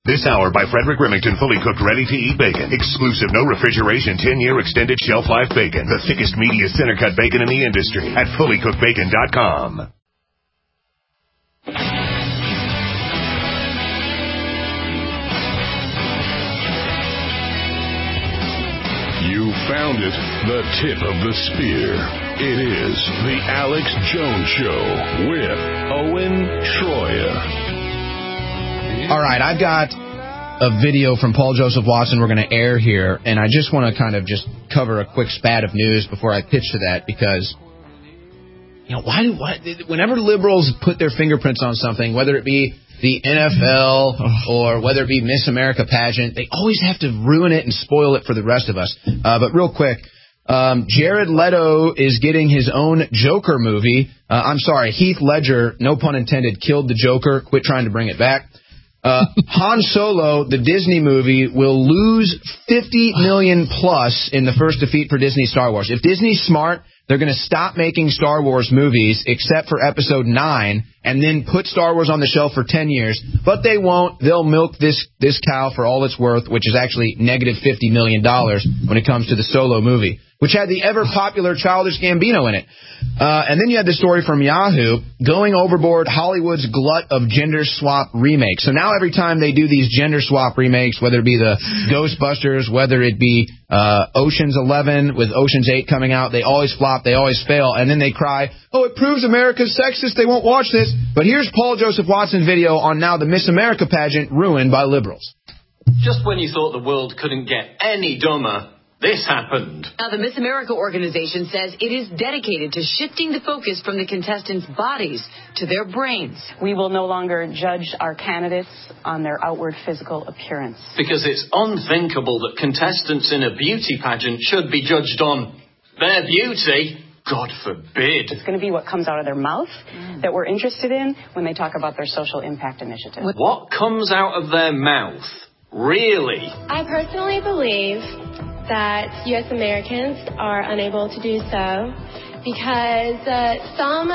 This hour by Frederick Remington, fully cooked, ready-to-eat bacon. Exclusive, no refrigeration, 10-year extended shelf life bacon. The thickest, meatiest center-cut bacon in the industry at fullycookedbacon.com. You found it, the tip of the spear. It is the Alex Jones Show with Owen Shroyer. All right, I've got a video from Paul Joseph Watson we're going to air here, and I just want to kind of just cover a quick spat of news before I pitch to that, because, you know, whenever liberals put their fingerprints on something, whether it be the NFL or whether it be Miss America pageant, they always have to ruin it and spoil it for the rest of us. But real quick, Jared Leto is getting his own Joker movie. Heath Ledger, no pun intended, killed the Joker. Quit trying to bring it back. Han Solo, the Disney movie, will lose $50 million plus in the first defeat for Disney Star Wars. If Disney's smart, they're going to stop making Star Wars movies except for Episode 9 and then put Star Wars on the shelf for 10 years. But they won't. They'll milk this cow for all it's worth, which is actually negative $50 million when it comes to the Solo movie, which had the ever-popular Childish Gambino in it. And then you had the story from Yahoo, going overboard, Hollywood's glut of gender swap remakes. So now every time they do these gender swap remakes, whether it be the Ghostbusters, whether it be Ocean's 11 with Ocean's 8 coming out, they always flop, they always fail, and then they cry, oh, it proves America's sexist, they won't watch this. But here's Paul Joseph Watson's video on now the Miss America pageant ruined by liberals. Just when you thought the world couldn't get any dumber, this happened. Now, the Miss America organization says it is dedicated to shifting the focus from the contestants' bodies to their brains. We will no longer judge our candidates on their outward physical appearance. Because it's unthinkable that contestants in a beauty pageant should be judged on their beauty. God forbid. It's going to be what comes out of their mouth that we're interested in when they talk about their social impact initiative. What comes out of their mouth? Really? I personally believe that U.S. Americans are unable to do so because some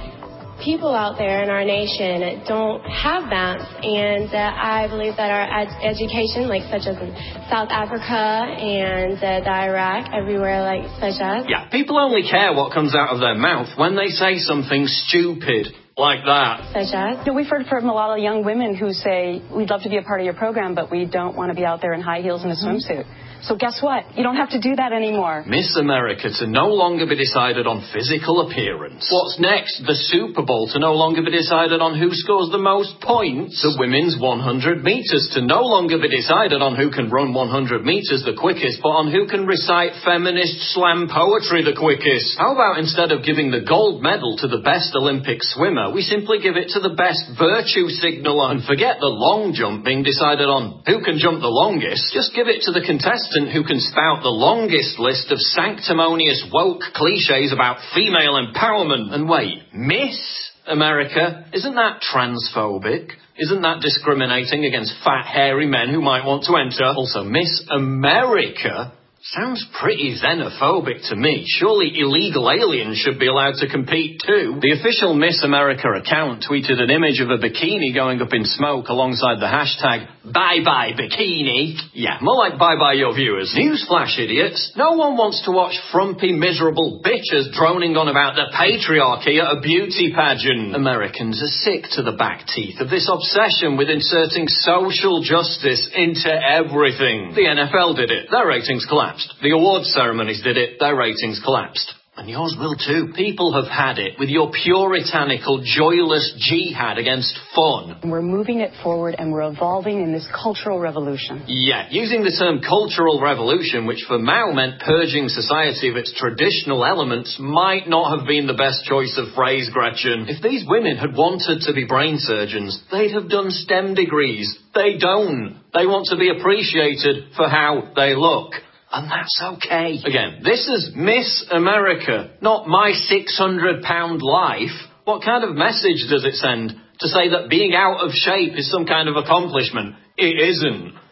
people out there in our nation don't have that, and I believe that our education, like such as in South Africa and the Iraq, everywhere like such as. Yeah, people only care what comes out of their mouth when they say something stupid like that. Such as? We've heard from a lot of young women who say, we'd love to be a part of your program, but we don't want to be out there in high heels and a swimsuit. So guess what? You don't have to do that anymore. Miss America to no longer be decided on physical appearance. What's next? The Super Bowl to no longer be decided on who scores the most points. The women's 100 meters to no longer be decided on who can run 100 meters the quickest, but on who can recite feminist slam poetry the quickest. How about instead of giving the gold medal to the best Olympic swimmer, we simply give it to the best virtue signaler and forget the long jump being decided on who can jump the longest. Just give it to the contestant who can spout the longest list of sanctimonious woke cliches about female empowerment. And wait, Miss America, isn't that transphobic? Isn't that discriminating against fat, hairy men who might want to enter? Also, Miss America sounds pretty xenophobic to me. Surely illegal aliens should be allowed to compete too. The official Miss America account tweeted an image of a bikini going up in smoke alongside the hashtag bye-bye bikini. Yeah, more like bye-bye your viewers. Newsflash, idiots. No one wants to watch frumpy, miserable bitches droning on about the patriarchy at a beauty pageant. Americans are sick to the back teeth of this obsession with inserting social justice into everything. The NFL did it. Their ratings collapsed. The awards ceremonies did it. Their ratings collapsed. And yours will too. People have had it with your puritanical, joyless jihad against fun. We're moving it forward and we're evolving in this cultural revolution. Yeah, using the term cultural revolution, which for Mao meant purging society of its traditional elements, might not have been the best choice of phrase, Gretchen. If these women had wanted to be brain surgeons, they'd have done STEM degrees. They don't. They want to be appreciated for how they look. And that's okay. Again, this is Miss America, not my 600-pound life. What kind of message does it send to say that being out of shape is some kind of accomplishment? It isn't.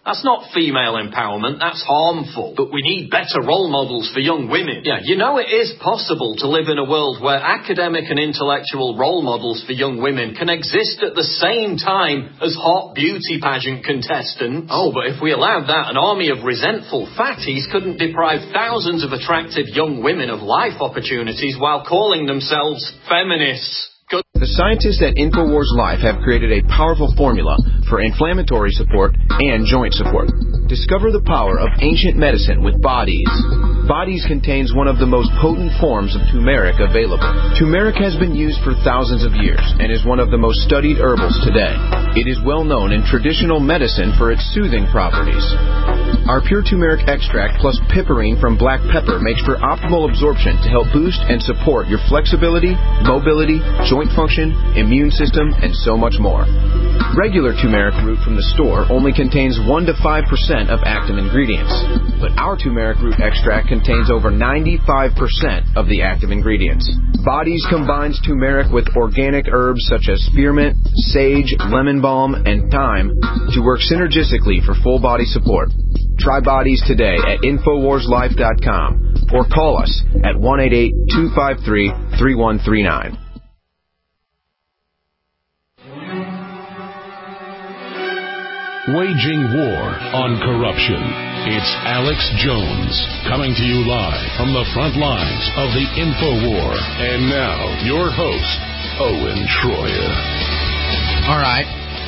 That's not female empowerment, that's harmful. But we need better role models for young women. Yeah, you know it is possible to live in a world where academic and intellectual role models for young women can exist at the same time as hot beauty pageant contestants. Oh, but if we allowed that, an army of resentful fatties couldn't deprive thousands of attractive young women of life opportunities while calling themselves feminists. The scientists at InfoWars Life have created a powerful formula for inflammatory support and joint support. Discover the power of ancient medicine with Bodies. Bodies contains one of the most potent forms of turmeric available. Turmeric has been used for thousands of years and is one of the most studied herbals today. It is well known in traditional medicine for its soothing properties. Our pure turmeric extract plus piperine from black pepper makes for optimal absorption to help boost and support your flexibility, mobility, joint function, immune system, and so much more. Regular turmeric root from the store only contains 1 to 5% of active ingredients, but our turmeric root extract contains over 95% of the active ingredients. Bodies combines turmeric with organic herbs such as spearmint, sage, lemon balm, and thyme to work synergistically for full body support. Try Bodies today at InfoWarsLife.com or call us at 1-888-253-3139. Waging war on corruption. It's Alex Jones coming to you live from the front lines of the InfoWar. And now, your host, Owen Shroyer. All right.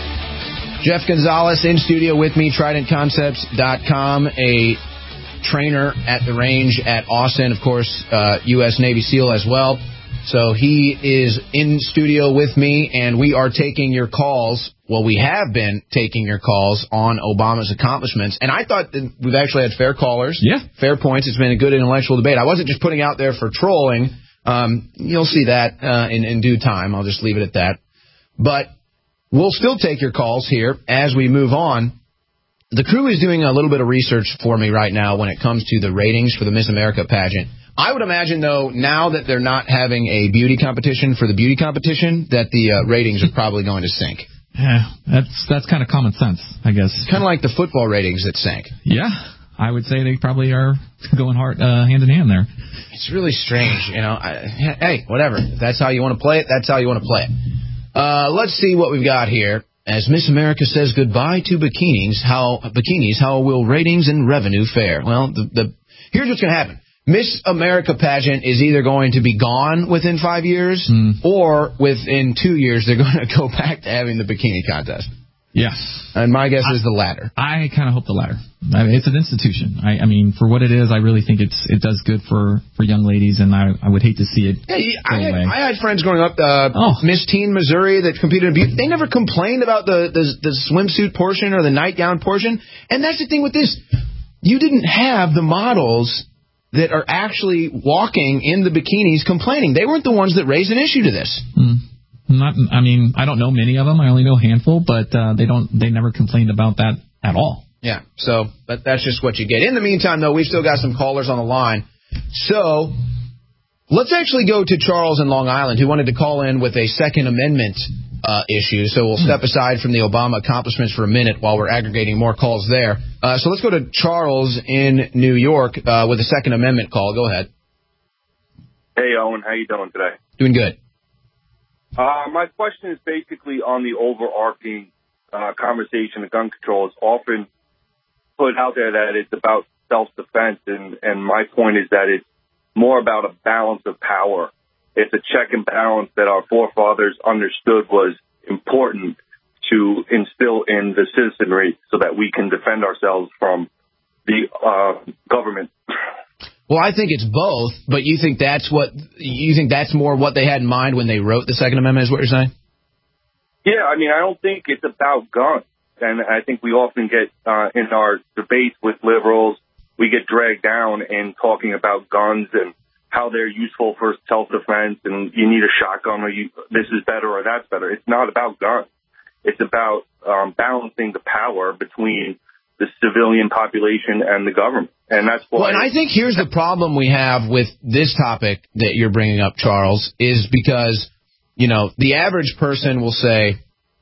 Jeff Gonzalez in studio with me, TridentConcepts.com, a trainer at the range at Austin, of course, U.S. Navy SEAL as well. So he is in studio with me, and we are taking your calls. Well, we have been taking your calls on Obama's accomplishments, and I thought that we've actually had fair callers, fair points. It's been a good intellectual debate. I wasn't just putting out there for trolling. You'll see that in due time. I'll just leave it at that. But we'll still take your calls here as we move on. The crew is doing a little bit of research for me right now when it comes to the ratings for the Miss America pageant. I would imagine, though, now that they're not having a beauty competition for the beauty competition, that the ratings are probably going to sink. Yeah, that's kind of common sense, I guess. Kind of like the football ratings that sank. Yeah, I would say they probably are going hard hand in hand there. It's really strange, you know. Hey, whatever. If that's how you want to play it, that's how you want to play it. Let's see what we've got here. As Miss America says goodbye to bikinis, how will ratings and revenue fare? Well, here's what's going to happen. Miss America pageant is either going to be gone within 5 years or within 2 years they're going to go back to having the bikini contest. Yes. And my guess is the latter. I kind of hope the latter. I mean, it's an institution. I mean, for what it is, I really think it does good for young ladies, and I would hate to see it go away. I had friends growing up, Miss Teen Missouri that competed in beauty. They never complained about the swimsuit portion or the nightgown portion. And that's the thing with this. You didn't have the models that are actually walking in the bikinis complaining. They weren't the ones that raised an issue to this. I mean, I don't know many of them. I only know a handful, but they never complained about that at all. Yeah, so, but that's just what you get. In the meantime, though, we've still got some callers on the line. So, let's actually go to Charles in Long Island, who wanted to call in with a Second Amendment issue. So we'll step aside from the Obama accomplishments for a minute while we're aggregating more calls there. So let's go to Charles in New York with a Second Amendment call. Go ahead. Hey, Owen. How you doing today? Doing good. My question is basically on the overarching conversation of gun control. It's often put out there that it's about self-defense, and my point is that it's more about a balance of power. It's a check and balance that our forefathers understood was important to instill in the citizenry so that we can defend ourselves from the government. Well, I think it's both, but you think that's more what they had in mind when they wrote the Second Amendment, is what you're saying? Yeah, I mean, I don't think it's about guns. And I think we often get, in our debates with liberals, we get dragged down in talking about guns and how they're useful for self-defense and you need a shotgun or this is better or that's better. It's not about guns. It's about balancing the power between the civilian population and the government. And that's why. Well, and I think here's the problem we have with this topic that you're bringing up, Charles, is because, you know, the average person will say,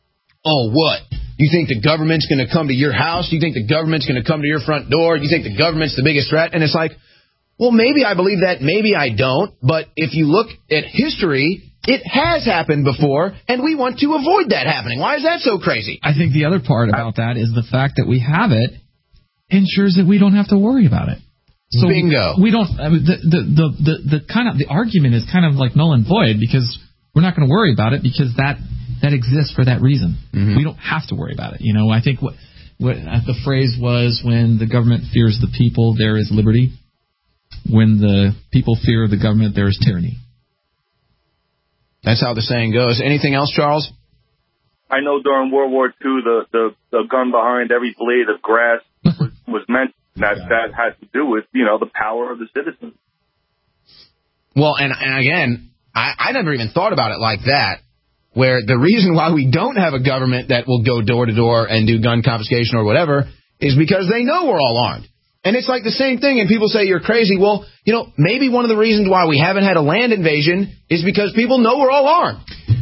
oh, what? You think the government's going to come to your house? You think the government's going to come to your front door? You think the government's the biggest threat? And it's like, well, maybe I believe that, maybe I don't. But if you look at history, it has happened before, and we want to avoid that happening. Why is that so crazy? I think the other part about that is the fact that we have it ensures that we don't have to worry about it. So bingo. We don't. I mean, the argument is kind of like null and void because we're not going to worry about it because that exists for that reason. Mm-hmm. We don't have to worry about it. You know, I think what the phrase was, when the government fears the people, there is liberty. When the people fear the government, there is tyranny. That's how the saying goes. Anything else, Charles? I know during World War II, the gun behind every blade of grass was meant. That has to do with, the power of the citizens. Well, and again, I never even thought about it like that, where the reason why we don't have a government that will go door to door and do gun confiscation or whatever is because they know we're all armed. And it's like the same thing, and people say you're crazy. Well, maybe one of the reasons why we haven't had a land invasion is because people know we're all armed.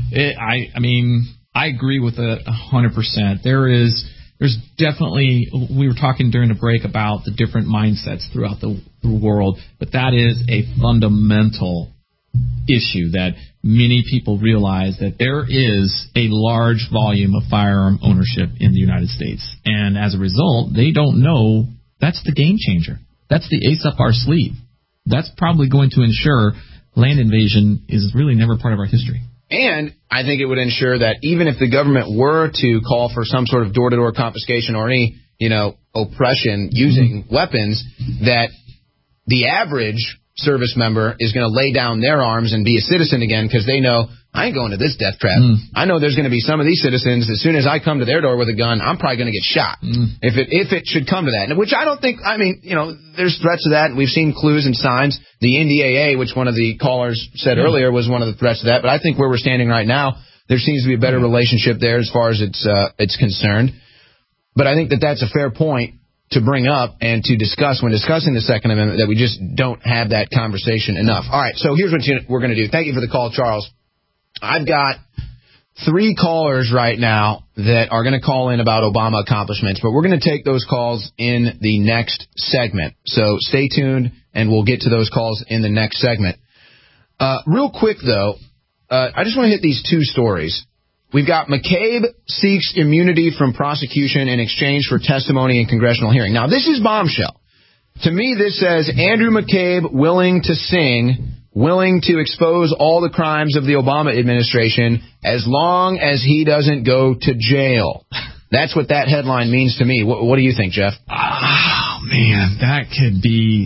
I agree with 100%. There's definitely, we were talking during the break about the different mindsets throughout the world, but that is a fundamental issue that many people realize, that there is a large volume of firearm ownership in the United States. And as a result, they don't know that's the game changer. That's the ace up our sleeve. That's probably going to ensure land invasion is really never part of our history. And I think it would ensure that even if the government were to call for some sort of door-to-door confiscation or any, oppression using weapons, that the average service member is going to lay down their arms and be a citizen again because they know, I ain't going to this death trap. I know there's going to be some of these citizens, as soon as I come to their door with a gun, I'm probably going to get shot. If it should come to that. Which I don't think, there's threats to that. We've seen clues and signs. The NDAA, which one of the callers said earlier, was one of the threats to that. But I think where we're standing right now, there seems to be a better relationship there as far as it's concerned. But I think that's a fair point to bring up and to discuss when discussing the Second Amendment, that we just don't have that conversation enough. All right, so here's what we're going to do. Thank you for the call, Charles. I've got 3 callers right now that are going to call in about Obama accomplishments, but we're going to take those calls in the next segment. So stay tuned, and we'll get to those calls in the next segment. Real quick, though, I just want to hit these 2 stories. We've got McCabe seeks immunity from prosecution in exchange for testimony in congressional hearing. Now, this is bombshell. To me, this says Andrew McCabe willing to sing, willing to expose all the crimes of the Obama administration as long as he doesn't go to jail. That's what that headline means to me. What do you think, Jeff? Oh, man, that could be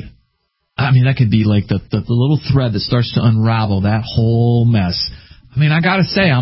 like the little thread that starts to unravel that whole mess. I got to say,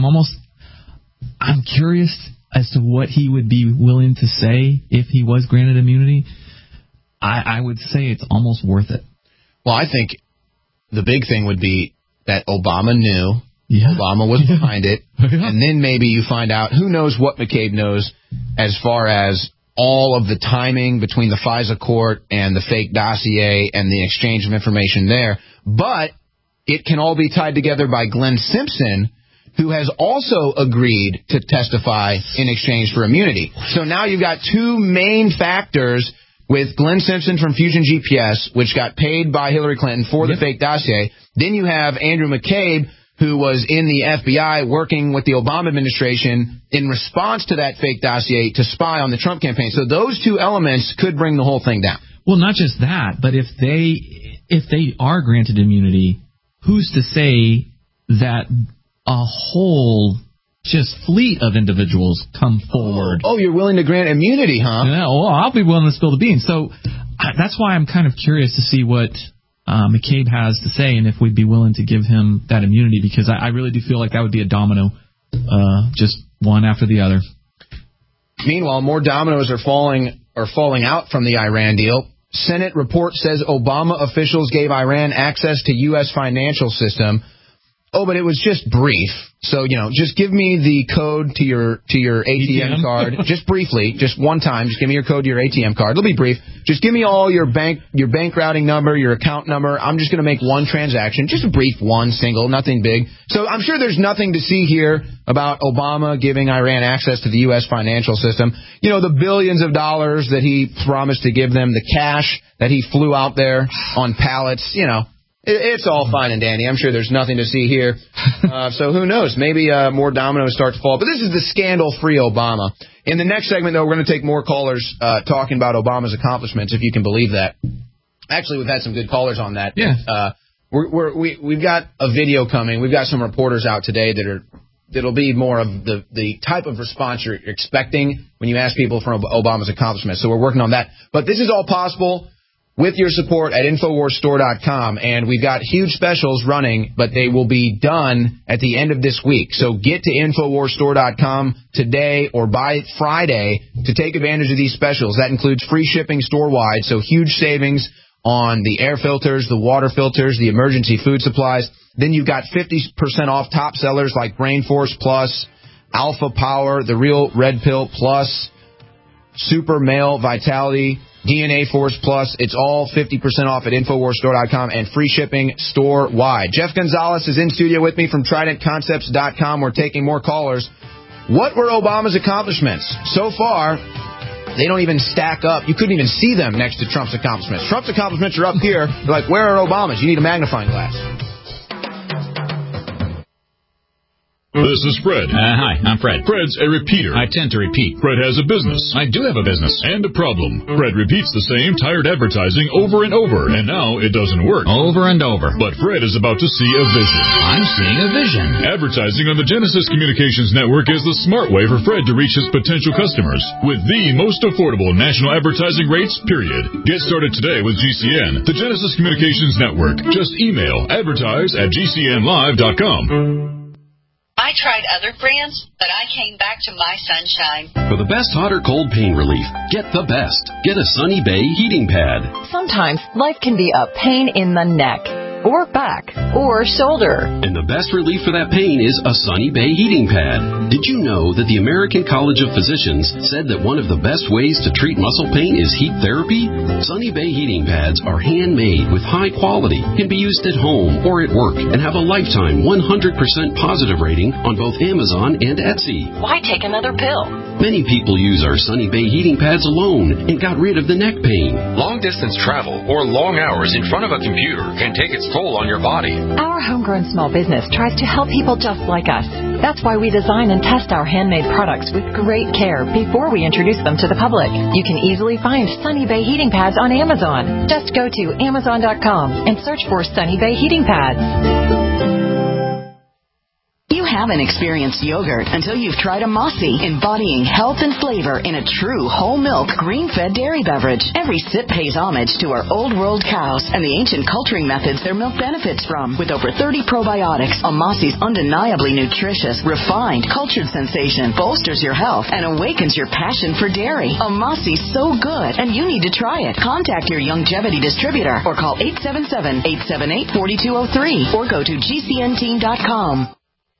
I'm curious as to what he would be willing to say if he was granted immunity. I would say it's almost worth it. Well, I think the big thing would be that Obama knew, Obama was behind it, and then maybe you find out, who knows what McCabe knows as far as all of the timing between the FISA court and the fake dossier and the exchange of information there. But it can all be tied together by Glenn Simpson, who has also agreed to testify in exchange for immunity. So now you've got 2 main factors with Glenn Simpson from Fusion GPS, which got paid by Hillary Clinton for the fake dossier. Then you have Andrew McCabe, who was in the FBI working with the Obama administration in response to that fake dossier to spy on the Trump campaign. So those 2 elements could bring the whole thing down. Well, not just that, but if they are granted immunity, who's to say that a whole just fleet of individuals come forward? Oh, you're willing to grant immunity, huh? Yeah, well, I'll be willing to spill the beans. So that's why I'm kind of curious to see what McCabe has to say, and if we'd be willing to give him that immunity, because I really do feel like that would be a domino, just one after the other. Meanwhile, more dominoes are falling out from the Iran deal. Senate report says Obama officials gave Iran access to U.S. financial system. Oh, but it was just brief. So, just give me the code to your ATM card, just briefly, just one time. Just give me your code to your ATM card. It'll be brief. Just give me all your bank routing number, your account number. I'm just going to make one transaction, just a brief one, single, nothing big. So I'm sure there's nothing to see here about Obama giving Iran access to the U.S. financial system. The billions of dollars that he promised to give them, the cash that he flew out there on pallets, It's all fine and dandy. I'm sure there's nothing to see here. So who knows? Maybe more dominoes start to fall. But this is the scandal-free Obama. In the next segment, though, we're going to take more callers talking about Obama's accomplishments, if you can believe that. Actually, we've had some good callers on that. Yeah. We've got a video coming. We've got some reporters out today that'll be more of the type of response you're expecting when you ask people for Obama's accomplishments. So we're working on that. But this is all possible with your support at InfoWarsStore.com, and we've got huge specials running, but they will be done at the end of this week. So get to InfoWarsStore.com today or by Friday to take advantage of these specials. That includes free shipping store-wide, so huge savings on the air filters, the water filters, the emergency food supplies. Then you've got 50% off top sellers like Brain Force Plus, Alpha Power, the Real Red Pill Plus, Super Male Vitality, DNA Force Plus. It's all 50% off at InfoWarsStore.com and free shipping store-wide. Jeff Gonzalez is in studio with me from TridentConcepts.com. We're taking more callers. What were Obama's accomplishments? So far, they don't even stack up. You couldn't even see them next to Trump's accomplishments. Trump's accomplishments are up here. You're like, where are Obama's? You need a magnifying glass. This is Fred. Hi, I'm Fred. Fred's a repeater. I tend to repeat. Fred has a business. I do have a business. And a problem. Fred repeats the same tired advertising over and over, and now it doesn't work. Over and over. But Fred is about to see a vision. I'm seeing a vision. Advertising on the Genesis Communications Network is the smart way for Fred to reach his potential customers with the most affordable national advertising rates, period. Get started today with GCN, the Genesis Communications Network. Just email advertise@gcnlive.com. I tried other brands, but I came back to My Sunshine. For the best hot or cold pain relief, get the best. Get a Sunny Bay heating pad. Sometimes life can be a pain in the neck, or back, or shoulder. And the best relief for that pain is a Sunny Bay heating pad. Did you know that the American College of Physicians said that one of the best ways to treat muscle pain is heat therapy? Sunny Bay heating pads are handmade with high quality, can be used at home or at work, and have a lifetime 100% positive rating on both Amazon and Etsy. Why take another pill? Many people use our Sunny Bay heating pads alone and got rid of the neck pain. Long-distance travel or long hours in front of a computer can take its toll on your body. Our homegrown small business tries to help people just like us. That's why we design and test our handmade products with great care before we introduce them to the public. You can easily find Sunny Bay heating pads on Amazon. Just go to Amazon.com and search for Sunny Bay heating pads. You haven't experienced yogurt until you've tried a Mossy, embodying health and flavor in a true whole milk, green-fed dairy beverage. Every sip pays homage to our old world cows and the ancient culturing methods their milk benefits from. With over 30 probiotics, a Mossy's undeniably nutritious, refined, cultured sensation bolsters your health and awakens your passion for dairy. A Mossy's so good, and you need to try it. Contact your Longevity distributor or call 877-878-4203 or go to GCNteam.com.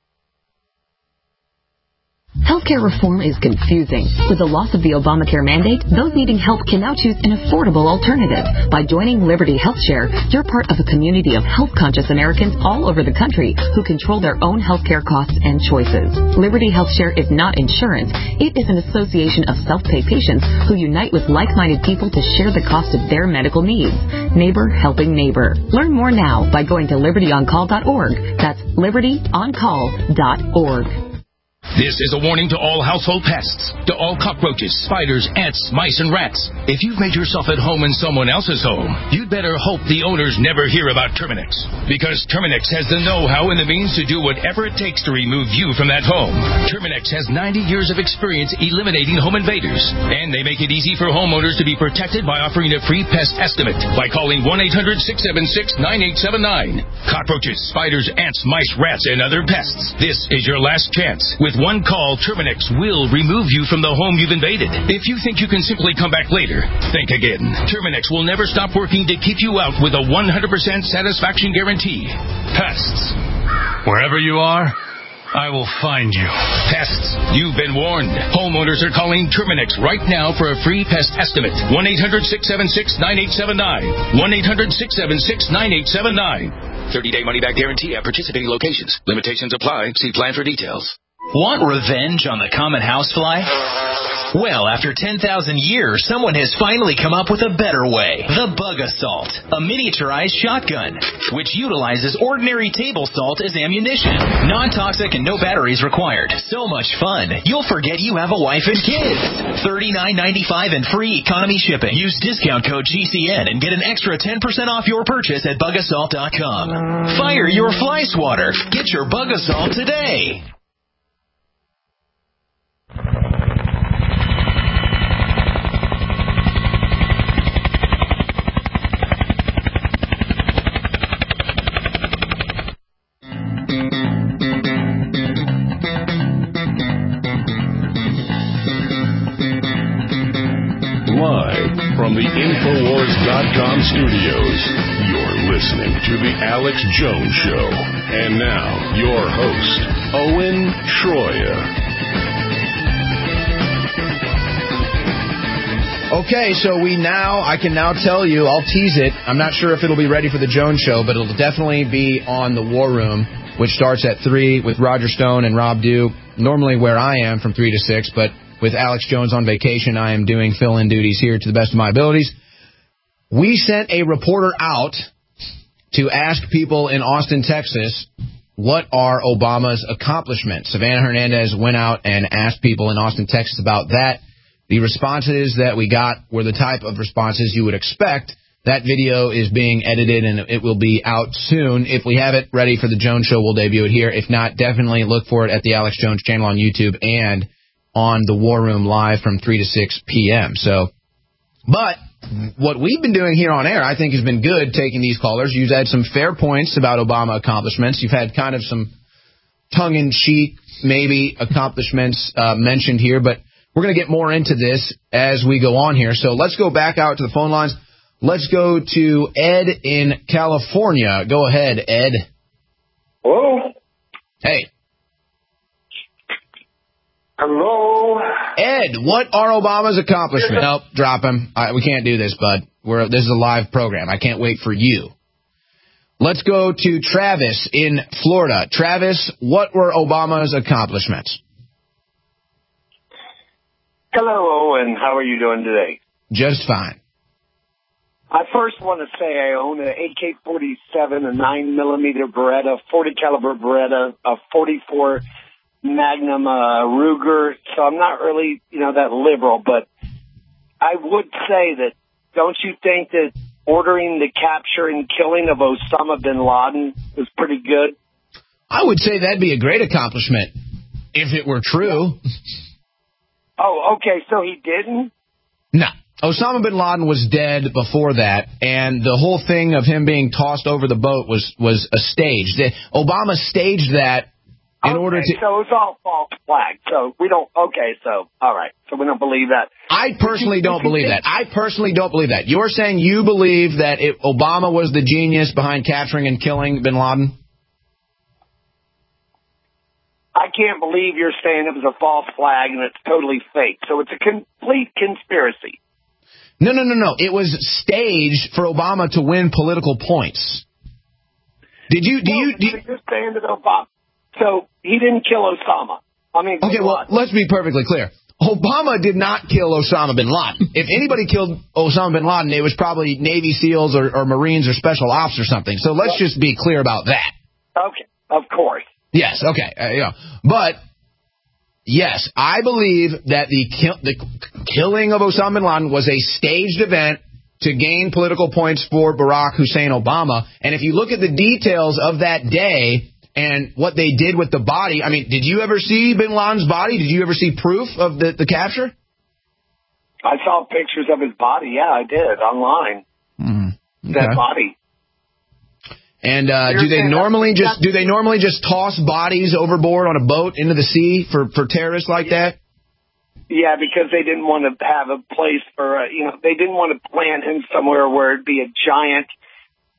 Healthcare reform is confusing. With the loss of the Obamacare mandate, those needing help can now choose an affordable alternative. By joining Liberty HealthShare, you're part of a community of health-conscious Americans all over the country who control their own healthcare costs and choices. Liberty HealthShare is not insurance. It is an association of self-pay patients who unite with like-minded people to share the cost of their medical needs. Neighbor helping neighbor. Learn more now by going to libertyoncall.org. That's libertyoncall.org. This is a warning to all household pests, to all cockroaches, spiders, ants, mice, and rats. If you've made yourself at home in someone else's home, you'd better hope the owners never hear about Terminix. Because Terminix has the know-how and the means to do whatever it takes to remove you from that home. Terminix has 90 years of experience eliminating home invaders. And they make it easy for homeowners to be protected by offering a free pest estimate by calling 1-800-676-9879. Cockroaches, spiders, ants, mice, rats, and other pests. This is your last chance. With one call, Terminix will remove you from the home you've invaded. If you think you can simply come back later, think again. Terminix will never stop working to keep you out with a 100% satisfaction guarantee. Pests. Wherever you are, I will find you. Pests, you've been warned. Homeowners are calling Terminix right now for a free pest estimate. 1-800-676-9879. 1-800-676-9879. 30-day money-back guarantee at participating locations. Limitations apply. See plan for details. Want revenge on the common housefly? Well, after 10,000 years, someone has finally come up with a better way. The Bug Assault, a miniaturized shotgun, which utilizes ordinary table salt as ammunition. Non-toxic and no batteries required. So much fun, you'll forget you have a wife and kids. $39.95 and free economy shipping. Use discount code GCN and get an extra 10% off your purchase at bugassault.com. Fire your fly swatter. Get your Bug Assault today. Live from the Infowars.com studios, you're listening to The Alex Jones Show. And now, your host, Owen Schroyer. Okay, so I can now tell you, I'll tease it. I'm not sure if it'll be ready for the Jones Show, but it'll definitely be on the War Room, which starts at 3 with Roger Stone and Rob Dew, normally where I am from 3 to 6, but with Alex Jones on vacation, I am doing fill-in duties here to the best of my abilities. We sent a reporter out to ask people in Austin, Texas, what are Obama's accomplishments? Savannah Hernandez went out and asked people in Austin, Texas about that. The responses that we got were the type of responses you would expect. That video is being edited, and it will be out soon. If we have it ready for the Jones Show, we'll debut it here. If not, definitely look for it at the Alex Jones channel on YouTube and on the War Room live from 3 to 6 p.m. But what we've been doing here on air, I think, has been good, taking these callers. You've had some fair points about Obama accomplishments. You've had kind of some tongue-in-cheek, maybe, accomplishments mentioned here, but we're going to get more into this as we go on here. So let's go back out to the phone lines. Let's go to Ed in California. Go ahead, Ed. Hello? Hey. Hello? Ed, what are Obama's accomplishments? Nope, drop him. We can't do this, bud. This is a live program. I can't wait for you. Let's go to Travis in Florida. Travis, what were Obama's accomplishments? Hello, Owen. How are you doing today? Just fine. I first want to say I own an AK-47, a 9mm Beretta, 40 caliber Beretta, a 44 Magnum Ruger, so I'm not really, that liberal, but I would say that, don't you think that ordering the capture and killing of Osama bin Laden was pretty good? I would say that'd be a great accomplishment, if it were true. Oh, okay, so he didn't? No. Osama bin Laden was dead before that, and the whole thing of him being tossed over the boat was a stage. Obama staged that in order to... So it's all false flag. So we don't... Okay, so, all right. So we don't believe that. I personally don't believe that. You're saying you believe that Obama was the genius behind capturing and killing bin Laden? I can't believe you're saying it was a false flag and it's totally fake. So it's a complete conspiracy. No. It was staged for Obama to win political points. You're saying that Obama... So he didn't kill Osama. Okay, well, let's be perfectly clear. Obama did not kill Osama bin Laden. If anybody killed Osama bin Laden, it was probably Navy SEALs or Marines or Special Ops or something. So let's just be clear about that. Okay, of course. Yes, okay. But, yes, I believe that the killing of Osama bin Laden was a staged event to gain political points for Barack Hussein Obama. And if you look at the details of that day and what they did with the body, did you ever see bin Laden's body? Did you ever see proof of the capture? I saw pictures of his body. Yeah, I did, online. Okay. That body. And do they normally just toss bodies overboard on a boat into the sea for terrorists like that? Yeah, because they didn't want to have a place for, they didn't want to plant him somewhere where it'd be a giant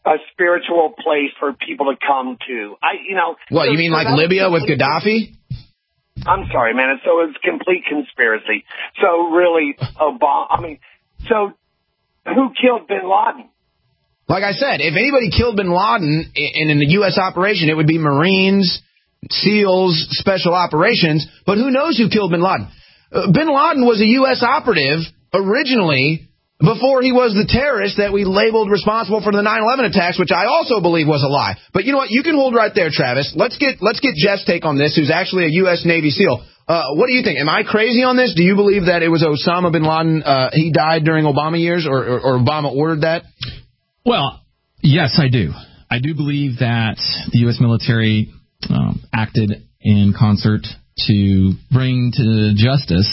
a spiritual place for people to come to. What, you mean like Libya with Gaddafi? I'm sorry, man. So it's complete conspiracy. So really, Obama. So who killed Bin Laden? Like I said, if anybody killed Bin Laden in the U.S. operation, it would be Marines, SEALs, Special Operations. But who knows who killed Bin Laden? Bin Laden was a U.S. operative originally before he was the terrorist that we labeled responsible for the 9/11 attacks, which I also believe was a lie. But you know what? You can hold right there, Travis. Let's get Jeff's take on this, who's actually a U.S. Navy SEAL. What do you think? Am I crazy on this? Do you believe that it was Osama bin Laden, he died during Obama years, or Obama ordered that? Well, yes, I do. I do believe that the U.S. military acted in concert to bring to justice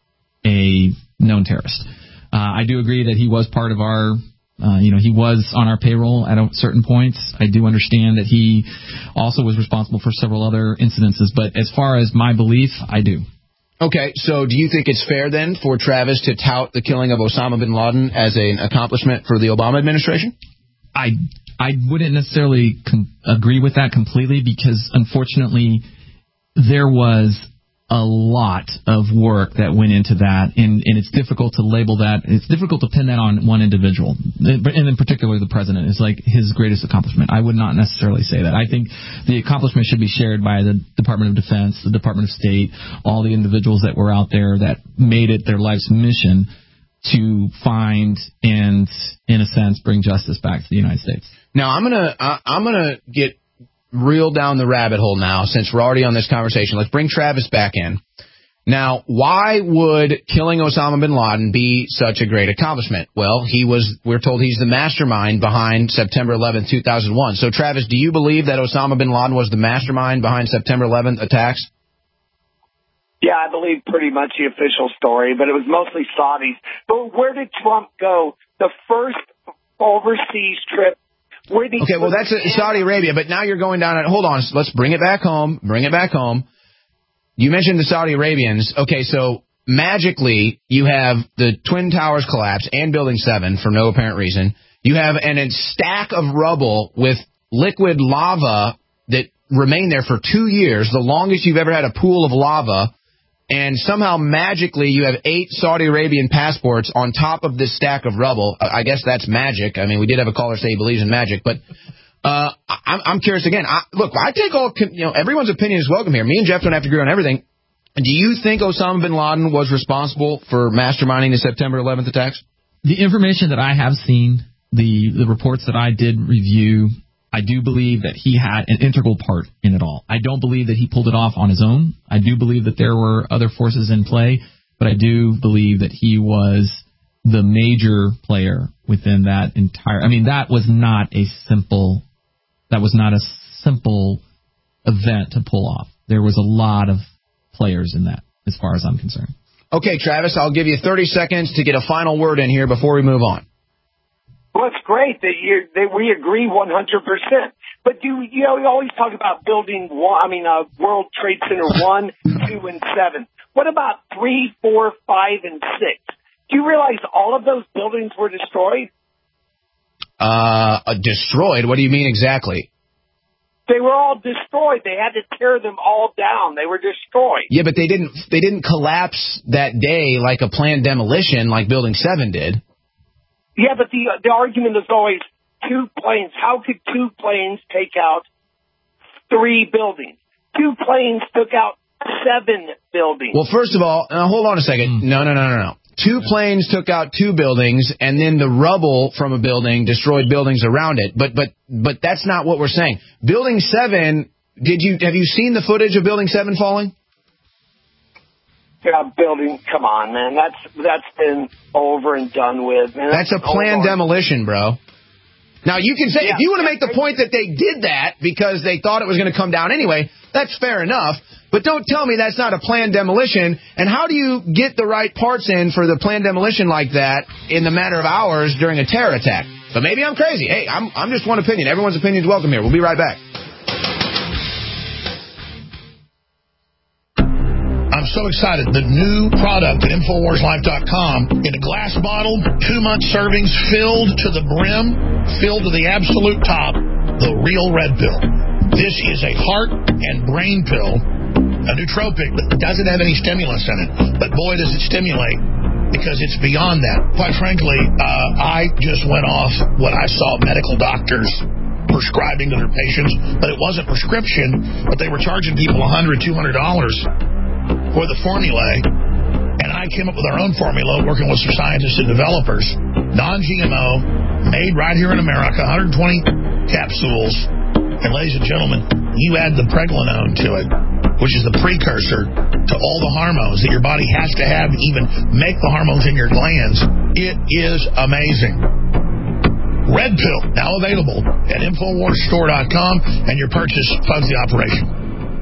a known terrorist. I do agree that he was part of our, he was on our payroll at certain points. I do understand that he also was responsible for several other incidences. But as far as my belief, I do. Okay, so do you think it's fair then for Travis to tout the killing of Osama bin Laden as an accomplishment for the Obama administration? I wouldn't necessarily agree with that completely because, unfortunately, there was a lot of work that went into that, and it's difficult to label that. It's difficult to pin that on one individual, and in particular the president is like his greatest accomplishment. I would not necessarily say that. I think the accomplishment should be shared by the Department of Defense, the Department of State, all the individuals that were out there that made it their life's mission to find and, in a sense, bring justice back to the United States. Now, I'm gonna get real down the rabbit hole now, since we're already on this conversation. Let's bring Travis back in. Now, why would killing Osama bin Laden be such a great accomplishment? Well, we're told he's the mastermind behind September 11th, 2001. So, Travis, do you believe that Osama bin Laden was the mastermind behind September 11th attacks? Yeah, I believe pretty much the official story, but it was mostly Saudis. But where did Trump go? The first overseas trip. Okay, well, that's Saudi Arabia, but now you're going down it. Hold on, let's bring it back home. You mentioned the Saudi Arabians. Okay, so magically you have the Twin Towers collapse and Building 7 for no apparent reason. You have a stack of rubble with liquid lava that remained there for 2 years, the longest you've ever had a pool of lava. And somehow, magically, you have 8 Saudi Arabian passports on top of this stack of rubble. I guess that's magic. I mean, we did have a caller say he believes in magic. But I'm curious again. Look, I take everyone's opinion is welcome here. Me and Jeff don't have to agree on everything. Do you think Osama bin Laden was responsible for masterminding the September 11th attacks? The information that I have seen, the reports that I did review, I do believe that he had an integral part in it all. I don't believe that he pulled it off on his own. I do believe that there were other forces in play, but I do believe that he was the major player within that entire. I mean, that was not a simple event to pull off. There was a lot of players in that, as far as I'm concerned. Okay, Travis, I'll give you 30 seconds to get a final word in here before we move on. Well, it's great that we agree 100%. But you always talk about building World Trade Center 1, 2, and 7. What about 3, 4, 5, and 6? Do you realize all of those buildings were destroyed? Destroyed? What do you mean exactly? They were all destroyed. They had to tear them all down. They were destroyed. Yeah, but they didn't collapse that day like a planned demolition like Building 7 did. Yeah, but the argument is always 2 planes. How could 2 planes take out 3 buildings? 2 planes took out 7 buildings. Well, first of all, hold on a second. No. 2 planes took out 2 buildings, and then the rubble from a building destroyed buildings around it. But that's not what we're saying. Building 7, have you seen the footage of Building 7 falling? Yeah, come on, man. That's been over and done with, man. That's a planned demolition, bro. Now, you can say, if you want to make the point that they did that because they thought it was going to come down anyway, that's fair enough. But don't tell me that's not a planned demolition. And how do you get the right parts in for the planned demolition like that in the matter of hours during a terror attack? But maybe I'm crazy. Hey, I'm just one opinion. Everyone's opinion is welcome here. We'll be right back. I'm so excited. The new product at InfoWarsLife.com in a glass bottle, 2-month servings filled to the brim. filled to the absolute top, the real red pill. This is a heart and brain pill, a nootropic that doesn't have any stimulants in it. But boy, does it stimulate, because it's beyond that. Quite frankly, I just went off what I saw medical doctors prescribing to their patients, but it wasn't prescription, but they were charging people $100, $200 for the formulae, and I came up with our own formula working with some scientists and developers, non-GMO, made right here in America, 120 capsules, and ladies and gentlemen, you add the pregnenolone to it, which is the precursor to all the hormones that your body has to have to even make the hormones in your glands. It is amazing. Red Pill, now available at InfoWarsStore.com, and your purchase funds the operation.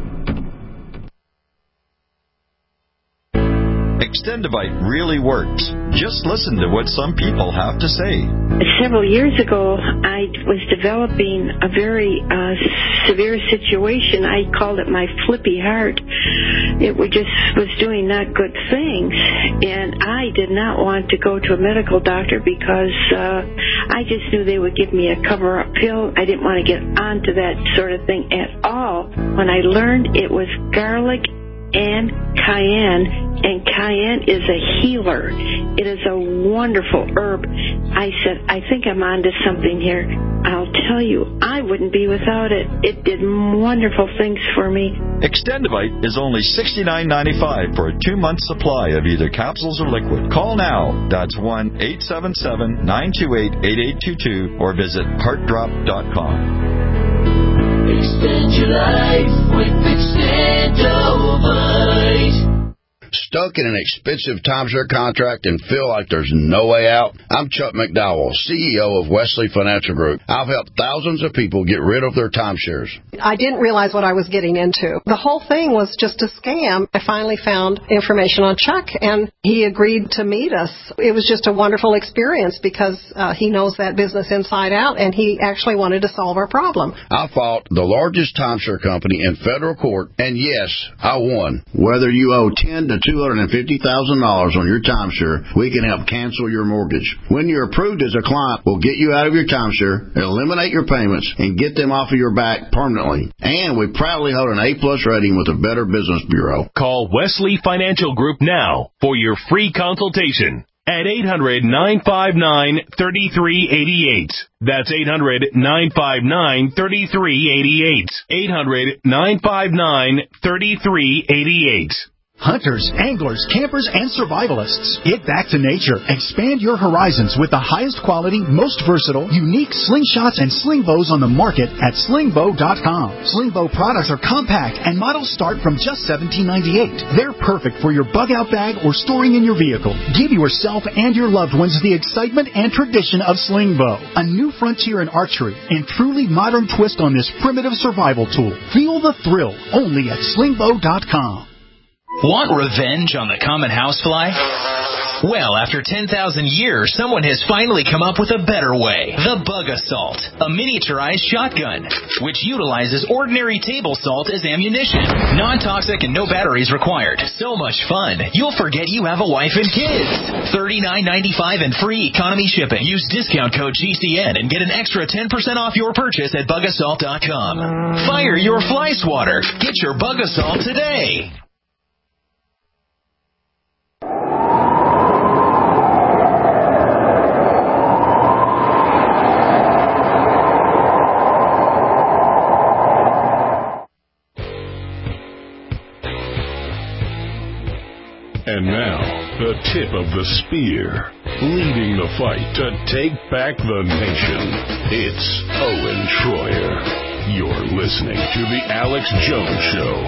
Extendivite really works. Just listen to what some people have to say. Several years ago, I was developing a very severe situation. I called it my flippy heart. It was doing not good things, and I did not want to go to a medical doctor because I just knew they would give me a cover-up pill. I didn't want to get onto that sort of thing at all. When I learned it was garlic and cayenne is a healer. It is a wonderful herb. I said, I think I'm onto something here. I'll tell you, I wouldn't be without it. It did wonderful things for me. Extendivite is only $69.95 for a 2-month supply of either capsules or liquid. Call now. That's 1-877-928-8822 or visit heartdrop.com. Extend your life with Extendivite. Stuck in an expensive timeshare contract and feel like there's no way out? I'm Chuck McDowell, CEO of Wesley Financial Group. I've helped thousands of people get rid of their timeshares. I didn't realize what I was getting into. The whole thing was just a scam. I finally found information on Chuck, and he agreed to meet us. It was just a wonderful experience because he knows that business inside out, and he actually wanted to solve our problem. I fought the largest timeshare company in federal court, and yes, I won. Whether you owe $10,000 to $250,000 on your timeshare, we can help cancel your mortgage. When you're approved as a client, we'll get you out of your timeshare, eliminate your payments, and get them off of your back permanently. And we proudly hold an A+ rating with the Better Business Bureau. Call Wesley Financial Group now for your free consultation at 800-959-3388. That's 800-959-3388. 800-959-3388. Hunters, anglers, campers, and survivalists. Get back to nature. Expand your horizons with the highest quality, most versatile, unique slingshots and sling bows on the market at slingbow.com. Slingbow products are compact and models start from just $17.98. They're perfect for your bug-out bag or storing in your vehicle. Give yourself and your loved ones the excitement and tradition of Slingbow, a new frontier in archery and truly modern twist on this primitive survival tool. Feel the thrill only at slingbow.com. Want revenge on the common housefly? Well, after 10,000 years, someone has finally come up with a better way. The Bug Assault, a miniaturized shotgun, which utilizes ordinary table salt as ammunition. Non-toxic and no batteries required. So much fun, you'll forget you have a wife and kids. $39.95 and free economy shipping. Use discount code GCN and get an extra 10% off your purchase at bugassault.com. Fire your fly swatter. Get your Bug Assault today. And now, the tip of the spear, leading the fight to take back the nation. It's Owen Schroyer. You're listening to The Alex Jones Show.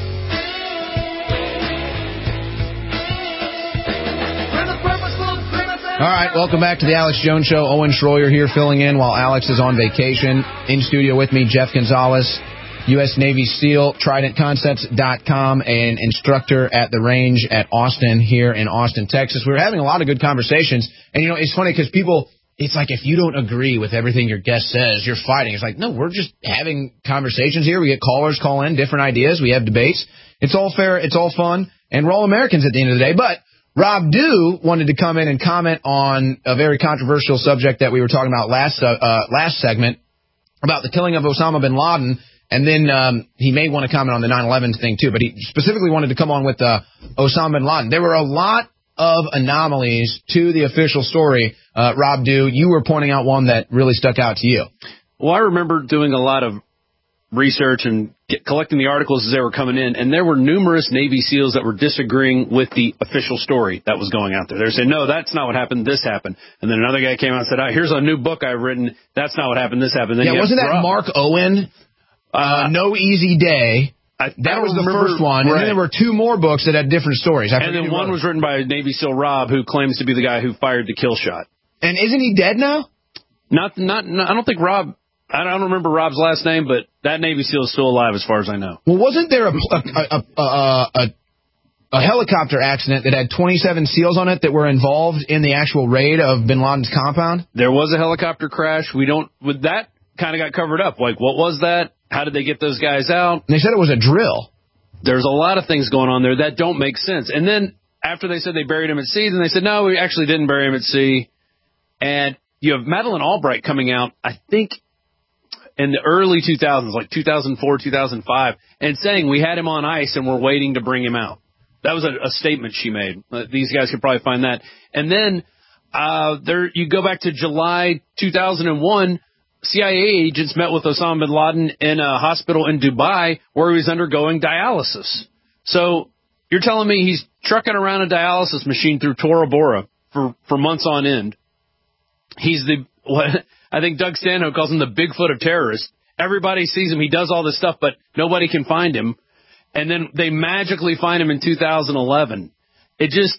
All right, welcome back to The Alex Jones Show. Owen Schroyer here filling in while Alex is on vacation. In studio with me, Jeff Gonzalez, U.S. Navy SEAL, TridentConcepts.com, and instructor at the range at Austin here in Austin, Texas. We were having a lot of good conversations, and, you know, it's funny because people, it's like if you don't agree with everything your guest says, you're fighting. It's like, no, we're just having conversations here. We get callers call in, different ideas. We have debates. It's all fair. It's all fun, and we're all Americans at the end of the day. But Rob Dew wanted to come in and comment on a very controversial subject that we were talking about last segment about the killing of Osama bin Laden. And then he may want to comment on the 9/11 thing, too. But he specifically wanted to come on with Osama bin Laden. There were a lot of anomalies to the official story. Rob Dew, you were pointing out one that really stuck out to you. Well, I remember doing a lot of research and collecting the articles as they were coming in, and there were numerous Navy SEALs that were disagreeing with the official story that was going out there. They were saying, no, that's not what happened, this happened. And then another guy came out and said, here's a new book I've written, that's not what happened, this happened. Then wasn't that Mark Owen? No Easy Day. That was the first one. Right. And then there were two more books that had different stories. And then one was written by Navy SEAL Rob, who claims to be the guy who fired the kill shot. And isn't he dead now? Not. I don't think Rob. I don't remember Rob's last name, but that Navy SEAL is still alive, as far as I know. Well, wasn't there a helicopter accident that had 27 SEALs on it that were involved in the actual raid of bin Laden's compound? There was a helicopter crash. With that kind of got covered up. Like, what was that? How did they get those guys out? They said it was a drill. There's a lot of things going on there that don't make sense. And then after they said they buried him at sea, then they said, no, we actually didn't bury him at sea. And you have Madeleine Albright coming out, I think, in the early 2000s, like 2004, 2005, and saying we had him on ice and we're waiting to bring him out. That was a statement she made. These guys could probably find that. And then you go back to July 2001, CIA agents met with Osama bin Laden in a hospital in Dubai where he was undergoing dialysis. So you're telling me he's trucking around a dialysis machine through Tora Bora for months on end. He's I think Doug Stanhope calls him the Bigfoot of terrorists. Everybody sees him. He does all this stuff, but nobody can find him. And then they magically find him in 2011. It's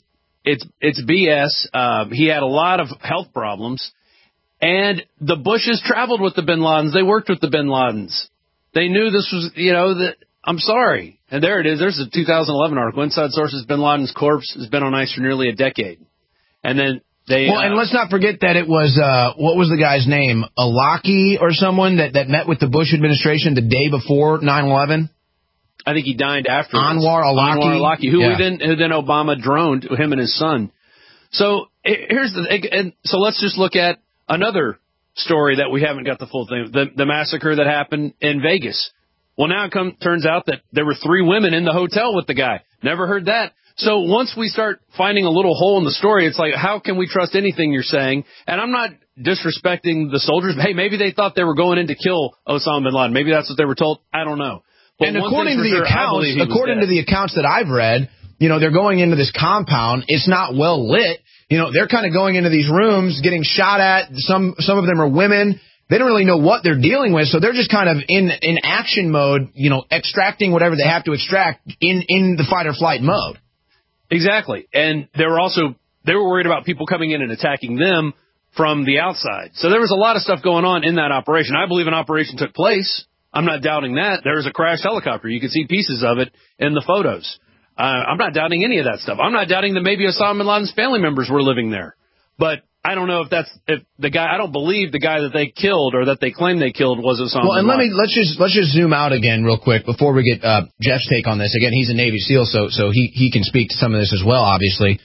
BS. He had a lot of health problems. And the Bushes traveled with the bin Ladens. They worked with the bin Ladens. They knew this was, I'm sorry. And there it is. There's a 2011 article. Inside Sources, bin Laden's corpse has been on ice for nearly a decade. And then and let's not forget that it was, what was the guy's name? Awlaki or someone that met with the Bush administration the day before 9/11? I think he died after. Anwar Awlaki. Who then Obama droned, him and his son. So so let's just look at another story that we haven't got the full thing. The massacre that happened in Vegas. Well, now it turns out that there were 3 women in the hotel with the guy. Never heard that. So once we start finding a little hole in the story, it's like, how can we trust anything you're saying? And I'm not disrespecting the soldiers. Hey, maybe they thought they were going in to kill Osama bin Laden. Maybe that's what they were told. I don't know. But and according to the accounts that I've read, they're going into this compound. It's not well lit. They're kind of going into these rooms, getting shot at. Some of them are women. They don't really know what they're dealing with, so they're just kind of in action mode, extracting whatever they have to extract in the fight or flight mode. Exactly. And they were worried about people coming in and attacking them from the outside. So there was a lot of stuff going on in that operation. I believe an operation took place. I'm not doubting that. There was a crashed helicopter. You can see pieces of it in the photos. I'm not doubting any of that stuff. I'm not doubting that maybe Osama bin Laden's family members were living there. But I don't know if the guy. I don't believe the guy that they killed or that they claim they killed was Osama. Well, and let's just zoom out again real quick before we get Jeff's take on this. Again, he's a Navy SEAL, so he can speak to some of this as well. Obviously,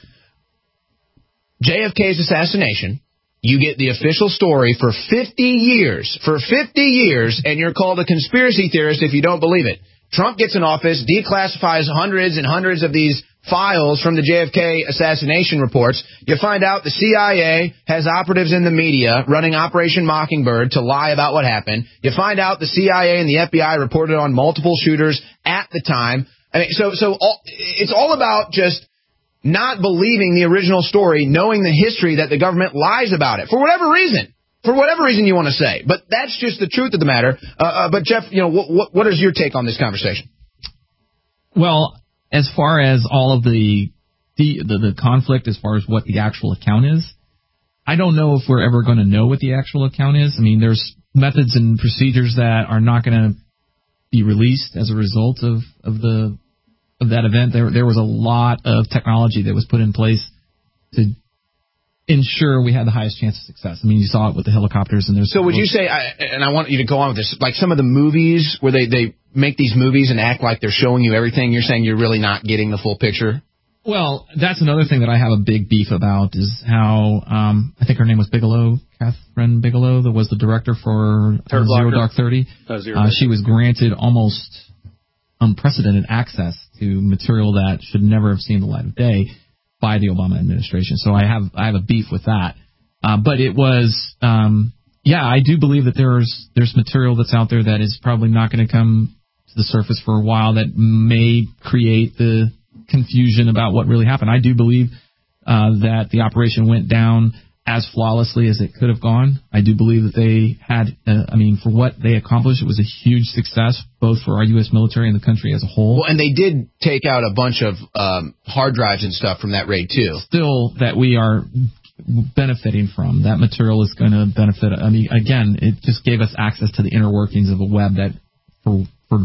JFK's assassination. You get the official story for 50 years. For 50 years, and you're called a conspiracy theorist if you don't believe it. Trump gets in office, declassifies hundreds and hundreds of these files from the JFK assassination reports. You find out the CIA has operatives in the media running Operation Mockingbird to lie about what happened. You find out the CIA and the FBI reported on multiple shooters at the time. I mean, so it's all about just not believing the original story, knowing the history that the government lies about it for whatever reason. For whatever reason you want to say. But that's just the truth of the matter. But, Jeff, what is your take on this conversation? Well, as far as all of the conflict, as far as what the actual account is, I don't know if we're ever going to know what the actual account is. I mean, there's methods and procedures that are not going to be released as a result of that event. There was a lot of technology that was put in place to ensure we had the highest chance of success. I mean, you saw it with the helicopters. So would you say, and I want you to go on with this, like some of the movies where they make these movies and act like they're showing you everything, you're saying you're really not getting the full picture? Well, that's another thing that I have a big beef about is how I think her name was Bigelow, Catherine Bigelow, that was the director for Zero Dark 30. She was granted almost unprecedented access to material that should never have seen the light of day by the Obama administration. So I have a beef with that. But it was, I do believe that there's material that's out there that is probably not going to come to the surface for a while that may create the confusion about what really happened. I do believe that the operation went down as flawlessly as it could have gone. I do believe that they had, for what they accomplished, it was a huge success, both for our U.S. military and the country as a whole. Well, and they did take out a bunch of hard drives and stuff from that raid, too. Still, that we are benefiting from. That material is going to benefit. Again, it just gave us access to the inner workings of a web that for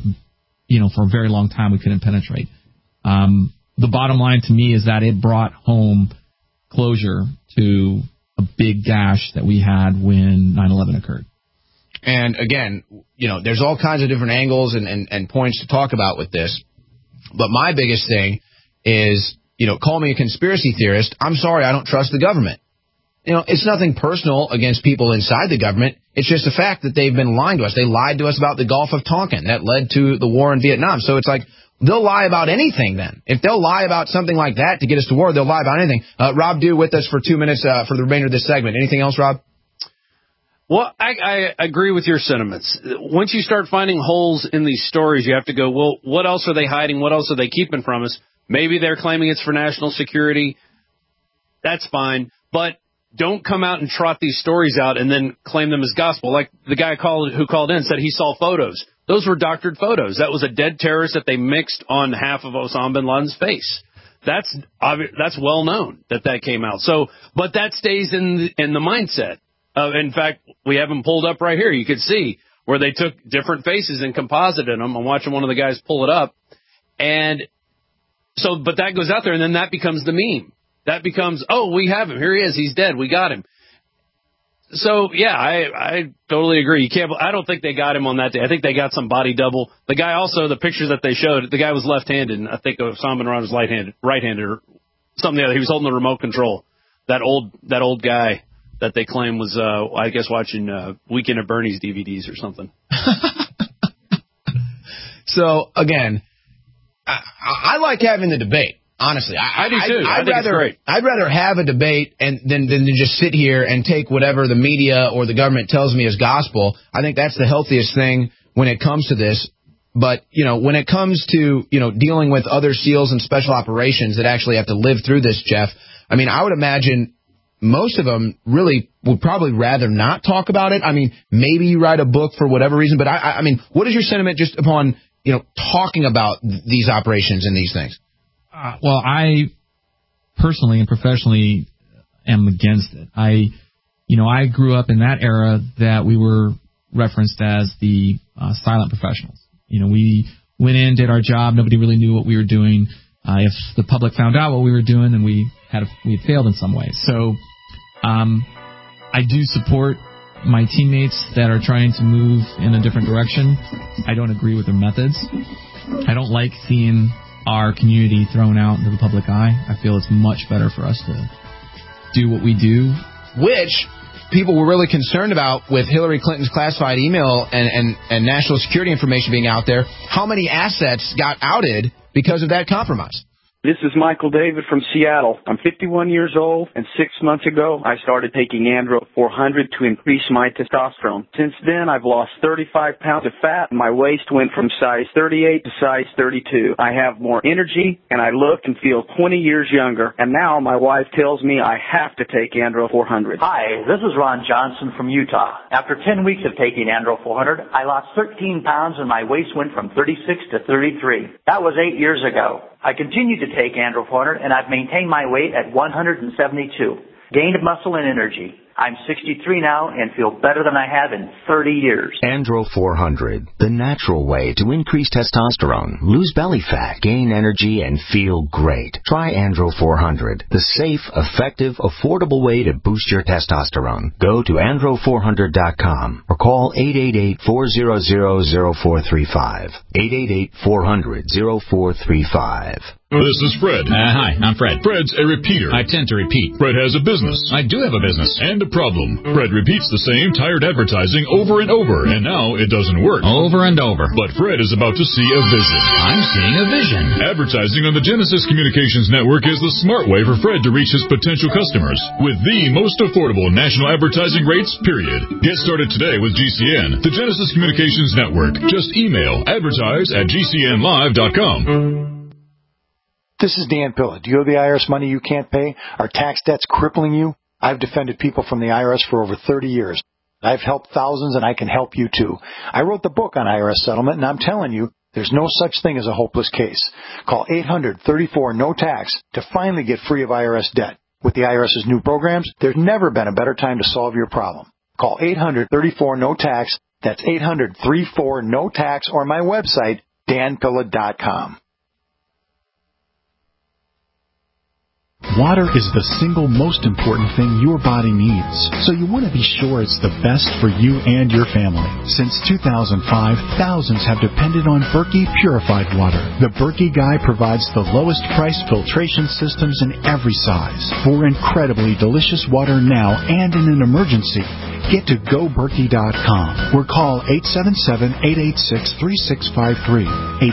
a very long time we couldn't penetrate. The bottom line to me is that it brought home closure to a big gash that we had when 9/11 occurred. And again, there's all kinds of different angles and points to talk about with this. But my biggest thing is, call me a conspiracy theorist. I'm sorry, I don't trust the government. It's nothing personal against people inside the government. It's just the fact that they've been lying to us. They lied to us about the Gulf of Tonkin. That led to the war in Vietnam. So it's like, they'll lie about anything then. If they'll lie about something like that to get us to war, they'll lie about anything. Rob Dew with us for 2 minutes for the remainder of this segment. Anything else, Rob? Well, I agree with your sentiments. Once you start finding holes in these stories, you have to go, well, what else are they hiding? What else are they keeping from us? Maybe they're claiming it's for national security. That's fine. But don't come out and trot these stories out and then claim them as gospel. Like the guy who called in said he saw photos. Those were doctored photos. That was a dead terrorist that they mixed on half of Osama bin Laden's face. That's well known that came out. So, but that stays in the mindset. In fact, we have them pulled up right here. You could see where they took different faces and composited them. I'm watching one of the guys pull it up. And so, but that goes out there, and then that becomes the meme. That becomes, oh, we have him. Here he is. He's dead. We got him. So, yeah, I totally agree. I don't think they got him on that day. I think they got some body double. The guy also, the pictures that they showed, the guy was left-handed, and I think Osama bin Laden was right-handed or something like that. He was holding the remote control. That old guy that they claim was, I guess, watching Weekend at Bernie's DVDs or something. So, again, I like having the debate. Honestly, I do too. I think it's great. I'd rather have a debate than just sit here and take whatever the media or the government tells me is gospel. I think that's the healthiest thing when it comes to this. But, when it comes to, dealing with other SEALs and special operations that actually have to live through this, Jeff, I would imagine most of them really would probably rather not talk about it. Maybe you write a book for whatever reason. But, what is your sentiment just upon, talking about these operations and these things? Well, I personally and professionally am against it. I grew up in that era that we were referenced as the silent professionals. We went in, did our job. Nobody really knew what we were doing. If the public found out what we were doing, then we had failed in some way. So I do support my teammates that are trying to move in a different direction. I don't agree with their methods. I don't like seeing our community thrown out into the public eye. I feel it's much better for us to do what we do. Which people were really concerned about with Hillary Clinton's classified email and national security information being out there. How many assets got outed because of that compromise? This is Michael David from Seattle. I'm 51 years old, and 6 months ago, I started taking Andro 400 to increase my testosterone. Since then, I've lost 35 pounds of fat, and my waist went from size 38 to size 32. I have more energy, and I look and feel 20 years younger, and now my wife tells me I have to take Andro 400. Hi, this is Ron Johnson from Utah. After 10 weeks of taking Andro 400, I lost 13 pounds, and my waist went from 36 to 33. That was 8 years ago. I continue to take Andro 400, and I've maintained my weight at 172. Gained muscle and energy. I'm 63 now and feel better than I have in 30 years. Andro 400, the natural way to increase testosterone, lose belly fat, gain energy, and feel great. Try Andro 400, the safe, effective, affordable way to boost your testosterone. Go to andro400.com or call 888-400-0435. 888-400-0435. This is Fred. Hi, I'm Fred. Fred's a repeater. I tend to repeat. Fred has a business. I do have a business. And a problem. Fred repeats the same tired advertising over and over, and now it doesn't work. Over and over. But Fred is about to see a vision. I'm seeing a vision. Advertising on the Genesis Communications Network is the smart way for Fred to reach his potential customers with the most affordable national advertising rates, period. Get started today with GCN, the Genesis Communications Network. Just email advertise@gcnlive.com. This is Dan Pilla. Do you owe the IRS money you can't pay? Are tax debts crippling you? I've defended people from the IRS for over 30 years. I've helped thousands, and I can help you too. I wrote the book on IRS settlement, and I'm telling you, there's no such thing as a hopeless case. Call 800-34-NO-TAX to finally get free of IRS debt. With the IRS's new programs, there's never been a better time to solve your problem. Call 800-34-NO-TAX. That's 800-34-NO-TAX, or my website, danpilla.com. Water is the single most important thing your body needs, so you want to be sure it's the best for you and your family. Since 2005, thousands have depended on Berkey purified water. The Berkey Guy provides the lowest price filtration systems in every size. For incredibly delicious water now and in an emergency, get to GoBerkey.com or call 877-886-3653.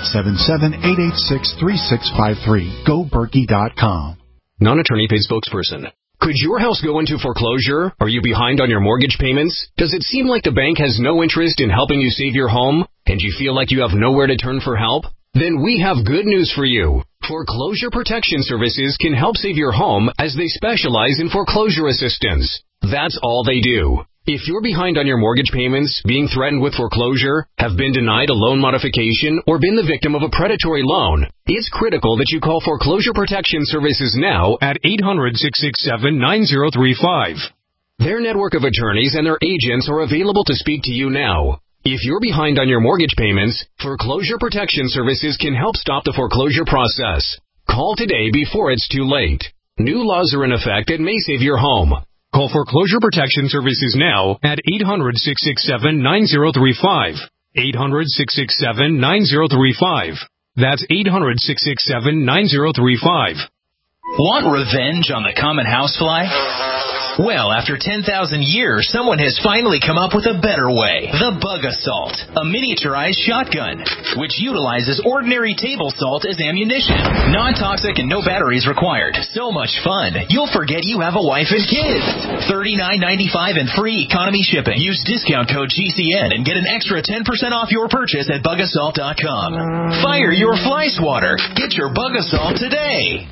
877-886-3653. GoBerkey.com. Non-attorney paid spokesperson. Could your house go into foreclosure? Are you behind on your mortgage payments? Does it seem like the bank has no interest in helping you save your home? And you feel like you have nowhere to turn for help? Then we have good news for you. Foreclosure Protection Services can help save your home as they specialize in foreclosure assistance. That's all they do. If you're behind on your mortgage payments, being threatened with foreclosure, have been denied a loan modification, or been the victim of a predatory loan, it's critical that you call Foreclosure Protection Services now at 800-667-9035. Their network of attorneys and their agents are available to speak to you now. If you're behind on your mortgage payments, Foreclosure Protection Services can help stop the foreclosure process. Call today before it's too late. New laws are in effect that may save your home. Call Foreclosure Protection Services now at 800-667-9035. 800-667-9035. That's 800-667-9035. Want revenge on the common housefly? Well, after 10,000 years, someone has finally come up with a better way. The Bug Assault, a miniaturized shotgun, which utilizes ordinary table salt as ammunition. Non-toxic and no batteries required. So much fun, you'll forget you have a wife and kids. $39.95 and free economy shipping. Use discount code GCN and get an extra 10% off your purchase at bugassault.com. Fire your fly swatter. Get your Bug Assault today.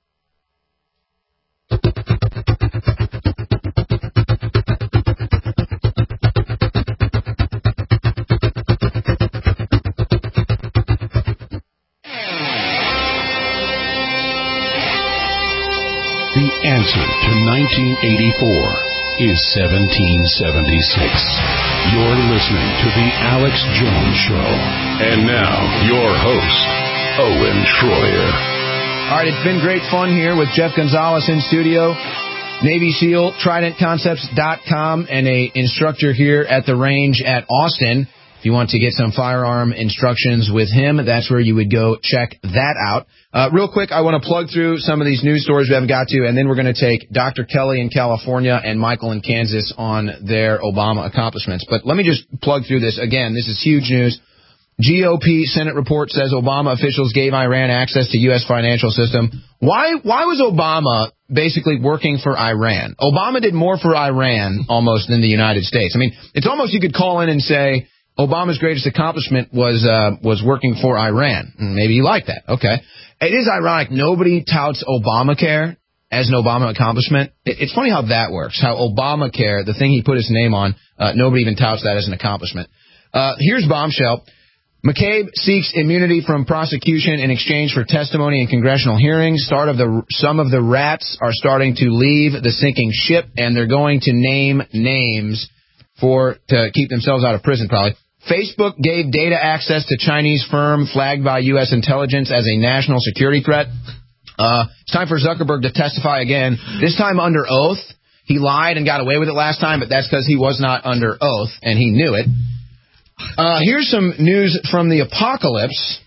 The answer to 1984 is 1776. You're listening to The Alex Jones Show. And now, your host, Owen Schroyer. All right, it's been great fun here with Jeff Gonzalez in studio, Navy SEAL, TridentConcepts.com, and an instructor here at the range at Austin. If you want to get some firearm instructions with him, that's where you would go check that out. Real quick, I want to plug through some of these news stories we haven't got to, and then we're going to take Dr. Kelly in California and Michael in Kansas on their Obama accomplishments. But let me just plug through this. Again, this is huge news. GOP Senate report says Obama officials gave Iran access to U.S. financial system. Why was Obama basically working for Iran? Obama did more for Iran almost than the United States. I mean, it's almost you could call in and say Obama's greatest accomplishment was working for Iran. Maybe you like that. Okay. It is ironic. Nobody touts Obamacare as an Obama accomplishment. It's funny how that works, how Obamacare, the thing he put his name on, nobody even touts that as an accomplishment. Here's bombshell. McCabe seeks immunity from prosecution in exchange for testimony in congressional hearings. Some of the rats are starting to leave the sinking ship, and they're going to name names to keep themselves out of prison, probably. Facebook gave data access to Chinese firm flagged by U.S. intelligence as a national security threat. It's time for Zuckerberg to testify again, this time under oath. He lied and got away with it last time, but that's because he was not under oath, and he knew it. Here's some news from the apocalypse.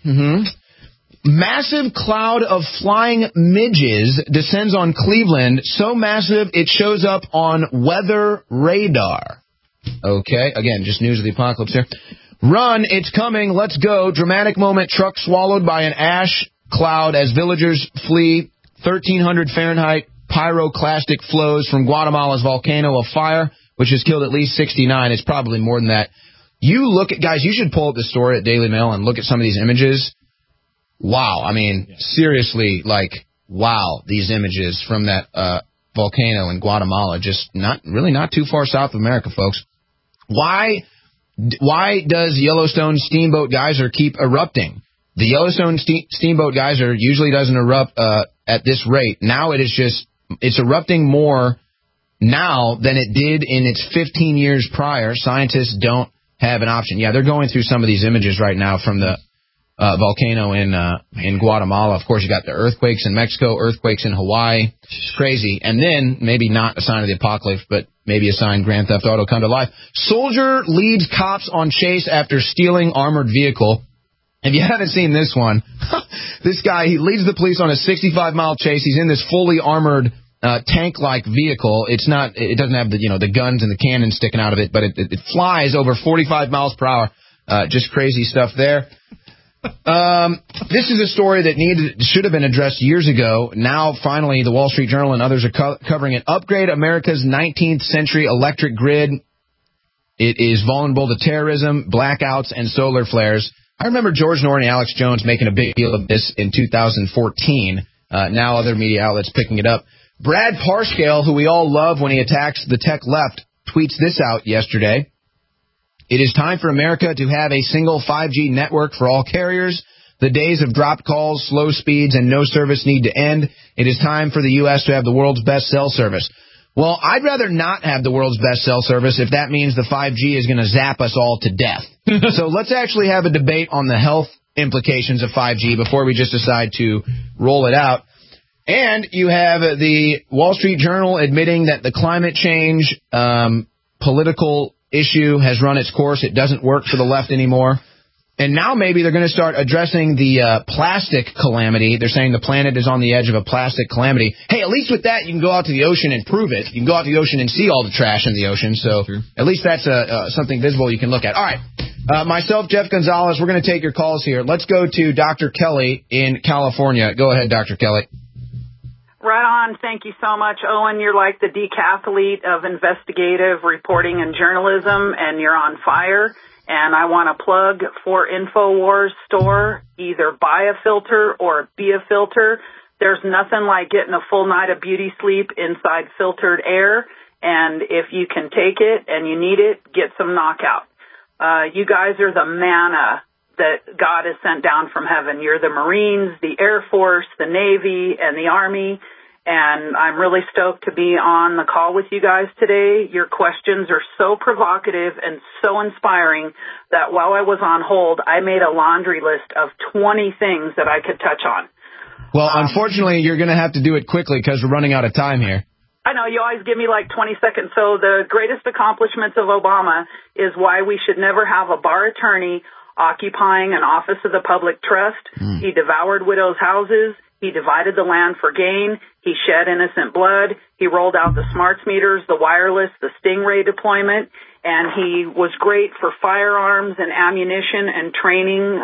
Massive cloud of flying midges descends on Cleveland, so massive it shows up on weather radar. Okay, again, just news of the apocalypse here. Run, it's coming, let's go. Dramatic moment, truck swallowed by an ash cloud as villagers flee. 1,300 Fahrenheit pyroclastic flows from Guatemala's volcano of fire, which has killed at least 69. It's probably more than that. You look at, guys, you should pull up the story at Daily Mail and look at some of these images. Wow, I mean, seriously, like, wow, these images from that volcano in Guatemala, just not too far south of America, folks. Why does Yellowstone Steamboat Geyser keep erupting? The Yellowstone Steamboat Geyser usually doesn't erupt at this rate. Now it's erupting more now than it did in its 15 years prior. Scientists don't have an option. Yeah, they're going through some of these images right now from the volcano in Guatemala. Of course, you got the earthquakes in Mexico, earthquakes in Hawaii. It's crazy. And then, maybe not a sign of the apocalypse, but maybe a sign Grand Theft Auto come to life. Soldier leads cops on chase after stealing armored vehicle. If you haven't seen this one, this guy, he leads the police on a 65-mile chase. He's in this fully armored tank-like vehicle. It doesn't have the guns and the cannons sticking out of it, but it flies over 45 miles per hour. Just crazy stuff there. This is a story that should have been addressed years ago. Now, finally, the Wall Street Journal and others are covering it. Upgrade America's 19th century electric grid. It is vulnerable to terrorism, blackouts, and solar flares. I remember George Norton and Alex Jones making a big deal of this in 2014. Now other media outlets picking it up. Brad Parscale, who we all love when he attacks the tech left, tweets this out yesterday. It is time for America to have a single 5G network for all carriers. The days of dropped calls, slow speeds, and no service need to end. It is time for the U.S. to have the world's best cell service. Well, I'd rather not have the world's best cell service if that means the 5G is going to zap us all to death. So let's actually have a debate on the health implications of 5G before we just decide to roll it out. And you have the Wall Street Journal admitting that the climate change political issue has run its course. It doesn't work for the left anymore. And now maybe they're going to start addressing the plastic calamity. They're saying the planet is on the edge of a plastic calamity. Hey, at least with that, you can go out to the ocean and prove it. You can go out to the ocean and see all the trash in the ocean. So at least that's something visible you can look at. All right. Myself, Jeff Gonzalez, we're going to take your calls here. Let's go to Dr. Kelly in California. Go ahead, Dr. Kelly. Right on. Thank you so much, Owen. You're like the decathlete of investigative reporting and journalism, and you're on fire. And I want to plug for InfoWars store, either buy a filter or be a filter. There's nothing like getting a full night of beauty sleep inside filtered air. And if you can take it and you need it, get some knockout. You guys are the manna that God has sent down from heaven. You're the Marines, the Air Force, the Navy, and the Army. And I'm really stoked to be on the call with you guys today. Your questions are so provocative and so inspiring that while I was on hold, I made a laundry list of 20 things that I could touch on. Well, unfortunately, you're going to have to do it quickly because we're running out of time here. I know, you always give me like 20 seconds. So the greatest accomplishments of Obama is why we should never have a bar attorney occupying an office of the public trust. He devoured widows' houses. He divided the land for gain. He shed innocent blood. He rolled out the smarts meters, the wireless, the Stingray deployment. And he was great for firearms and ammunition and training,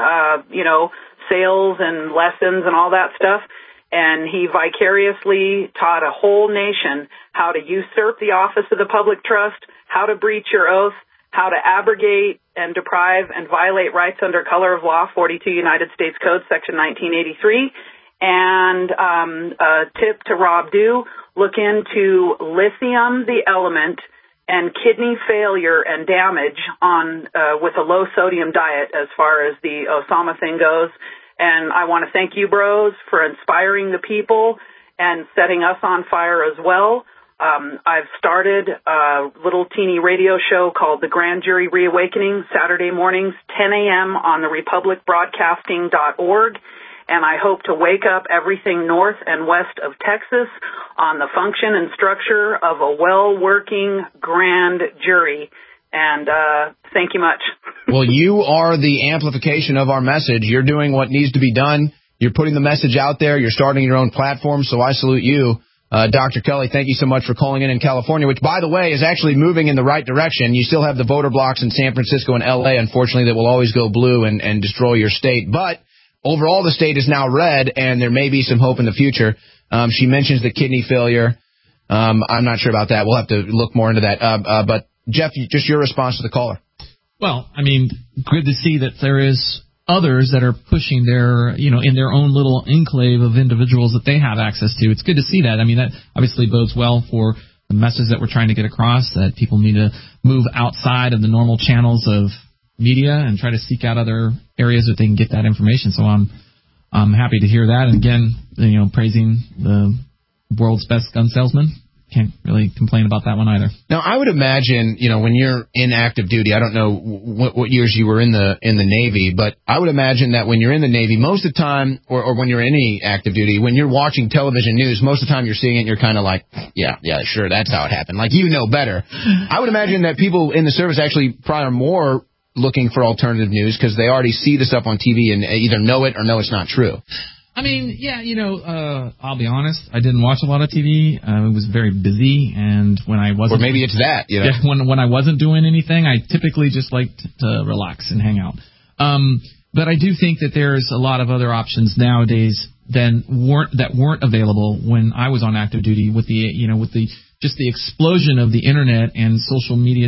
sales and lessons and all that stuff. And he vicariously taught a whole nation how to usurp the office of the public trust, how to breach your oath, how to abrogate and deprive and violate rights under color of law, 42 United States Code, Section 1983. And a tip to Rob Dew, look into lithium, the element, and kidney failure and damage on with a low sodium diet as far as the Osama thing goes. And I want to thank you, bros, for inspiring the people and setting us on fire as well. I've started a little teeny radio show called The Grand Jury Reawakening, Saturday mornings, 10 a.m. on the republicbroadcasting.org. And I hope to wake up everything north and west of Texas on the function and structure of a well-working grand jury. And thank you much. Well, you are the amplification of our message. You're doing what needs to be done. You're putting the message out there. You're starting your own platform, so I salute you. Dr. Kelly, thank you so much for calling in California, which, by the way, is actually moving in the right direction. You still have the voter blocks in San Francisco and L.A., unfortunately, that will always go blue and destroy your state. But overall, the state is now red, and there may be some hope in the future. She mentions the kidney failure. I'm not sure about that. We'll have to look more into that. But, Jeff, just your response to the caller. Well, I mean, good to see that there is others that are pushing their, in their own little enclave of individuals that they have access to. It's good to see that. I mean, that obviously bodes well for the message that we're trying to get across, that people need to move outside of the normal channels of media and try to seek out other areas that they can get that information. So I'm happy to hear that. And again, praising the world's best gun salesman. Can't really complain about that one either. Now, I would imagine, when you're in active duty, I don't know what years you were in the Navy, but I would imagine that when you're in the Navy, most of the time, or when you're in any active duty, when you're watching television news, most of the time you're seeing it and you're kind of like, yeah, sure, that's how it happened. Like, better. I would imagine that people in the service actually probably are more looking for alternative news because they already see the stuff on TV and either know it or know it's not true. I mean, yeah, I'll be honest. I didn't watch a lot of TV. I was very busy, and when I wasn't... Or maybe it's that, Yeah, when I wasn't doing anything, I typically just liked to relax and hang out. But I do think that there's a lot of other options nowadays that weren't available when I was on active duty with the explosion of the internet and social media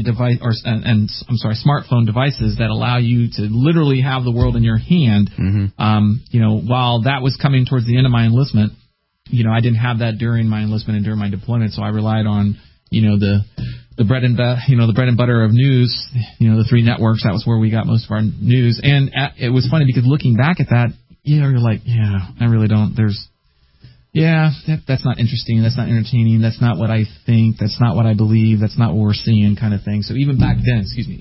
smartphone devices that allow you to literally have the world in your hand. Mm-hmm. While that was coming towards the end of my enlistment, I didn't have that during my enlistment and during my deployment, so I relied on, the bread and butter of news, the three networks. That was where we got most of our news. And it was funny because looking back at that, you're like, I really don't. That's not interesting. That's not entertaining. That's not what I think. That's not what I believe. That's not what we're seeing, kind of thing. So even back then,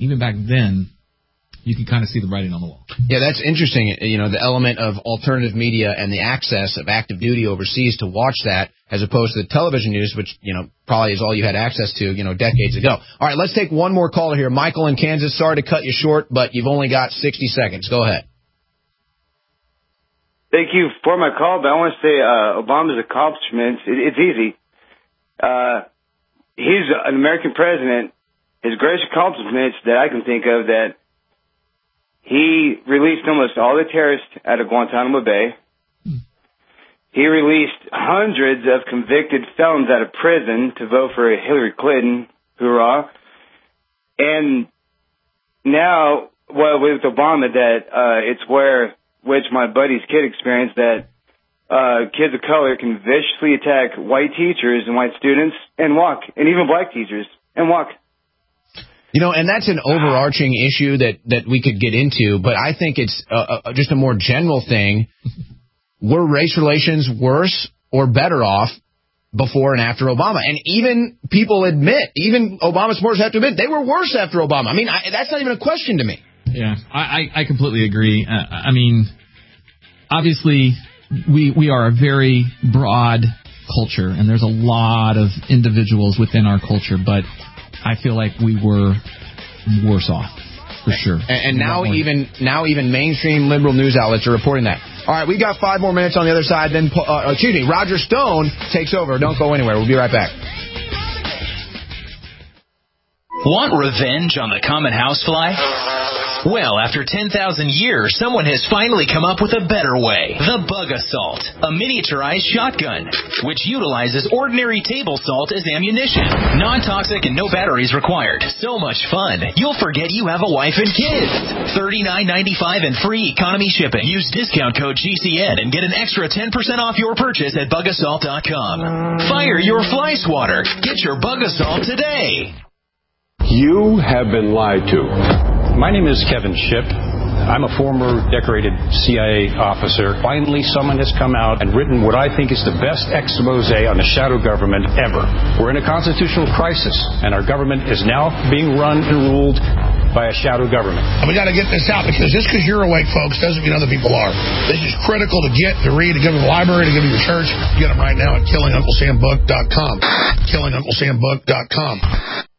you can kind of see the writing on the wall. Yeah, that's interesting. The element of alternative media and the access of active duty overseas to watch that, as opposed to the television news, which probably is all you had access to, decades ago. All right, let's take one more caller here. Michael in Kansas. Sorry to cut you short, but you've only got 60 seconds. Go ahead. Thank you for my call, but I want to say Obama's accomplishments, it's easy. He's an American president. His greatest accomplishments that I can think of, that he released almost all the terrorists out of Guantanamo Bay. He released hundreds of convicted felons out of prison to vote for Hillary Clinton. Hoorah. And now, with Obama, that it's which my buddy's kid experienced, that kids of color can viciously attack white teachers and white students and even black teachers and walk. And that's an overarching issue that we could get into, but I think it's just a more general thing. Were race relations worse or better off before and after Obama? And even people even Obama supporters have to admit, they were worse after Obama. I mean, that's not even a question to me. Yeah, I completely agree. I mean, obviously, we are a very broad culture, and there's a lot of individuals within our culture, but I feel like we were worse off, for sure. And now even mainstream liberal news outlets are reporting that. All right, we got 5 more minutes on the other side, then, Roger Stone takes over. Don't go anywhere. We'll be right back. Want revenge on the common housefly? Well, after 10,000 years, someone has finally come up with a better way. The Bug Assault, a miniaturized shotgun, which utilizes ordinary table salt as ammunition. Non-toxic and no batteries required. So much fun, you'll forget you have a wife and kids. $39.95 and free economy shipping. Use discount code GCN and get an extra 10% off your purchase at bugassault.com. Fire your fly swatter. Get your Bug Assault today. You have been lied to. My name is Kevin Shipp. I'm a former decorated CIA officer. Finally, someone has come out and written what I think is the best expose on the shadow government ever. We're in a constitutional crisis, and our government is now being run and ruled by a shadow government. And we got to get this out, because just because you're awake, folks, doesn't mean other people are. This is critical to get, to read, to give to the library, to give to your church. Get them right now at killingunclesambook.com. killingunclesambook.com.